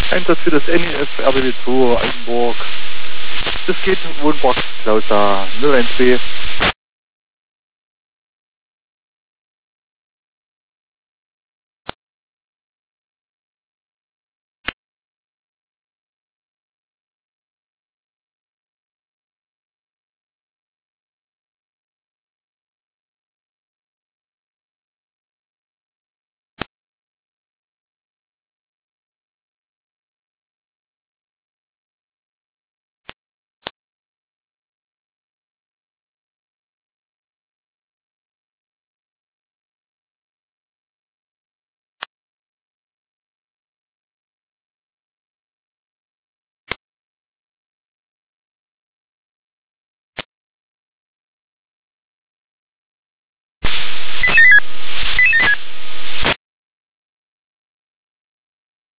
Einsatz für das NEF RBB2 Altenburg. Das geht Wohnbox Klausa 012.